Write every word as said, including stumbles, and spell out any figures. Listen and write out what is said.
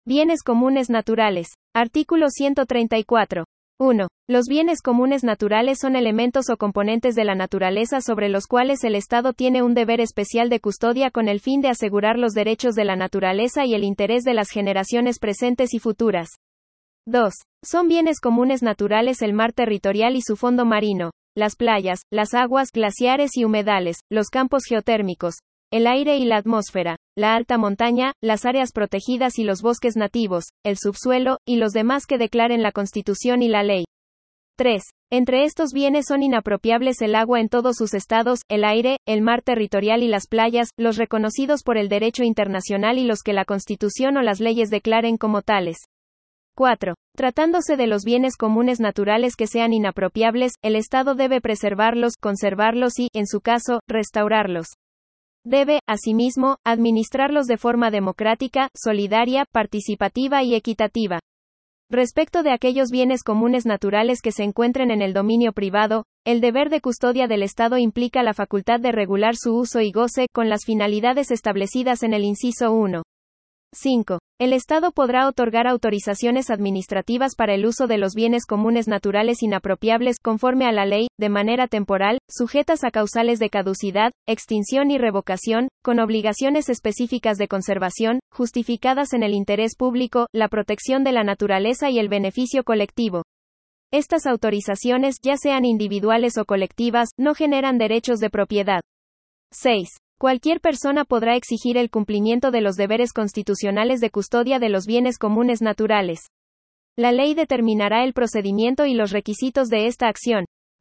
Bienes comunes naturales. Artículo ciento treinta y cuatro. uno. Los bienes comunes naturales son elementos o componentes de la naturaleza sobre los cuales el Estado tiene un deber especial de custodia con el fin de asegurar los derechos de la naturaleza y el interés de las generaciones presentes y futuras. dos. Son bienes comunes naturales el mar territorial y su fondo marino, las playas, las aguas, glaciares y humedales, los campos geotérmicos, el aire y la atmósfera, la alta montaña, las áreas protegidas y los bosques nativos, el subsuelo, y los demás que declaren la Constitución y la ley. tres. Entre estos bienes son inapropiables el agua en todos sus estados, el aire, el mar territorial y las playas, los reconocidos por el derecho internacional y los que la Constitución o las leyes declaren como tales. cuatro. Tratándose de los bienes comunes naturales que sean inapropiables, el Estado debe preservarlos, conservarlos y, en su caso, restaurarlos. Debe, asimismo, administrarlos de forma democrática, solidaria, participativa y equitativa. Respecto de aquellos bienes comunes naturales que se encuentren en el dominio privado, el deber de custodia del Estado implica la facultad de regular su uso y goce, con las finalidades establecidas en el inciso uno. cinco. El Estado podrá otorgar autorizaciones administrativas para el uso de los bienes comunes naturales inapropiables, conforme a la ley, de manera temporal, sujetas a causales de caducidad, extinción y revocación, con obligaciones específicas de conservación, justificadas en el interés público, la protección de la naturaleza y el beneficio colectivo. Estas autorizaciones, ya sean individuales o colectivas, no generan derechos de propiedad. seis. Cualquier persona podrá exigir el cumplimiento de los deberes constitucionales de custodia de los bienes comunes naturales. La ley determinará el procedimiento y los requisitos de esta acción,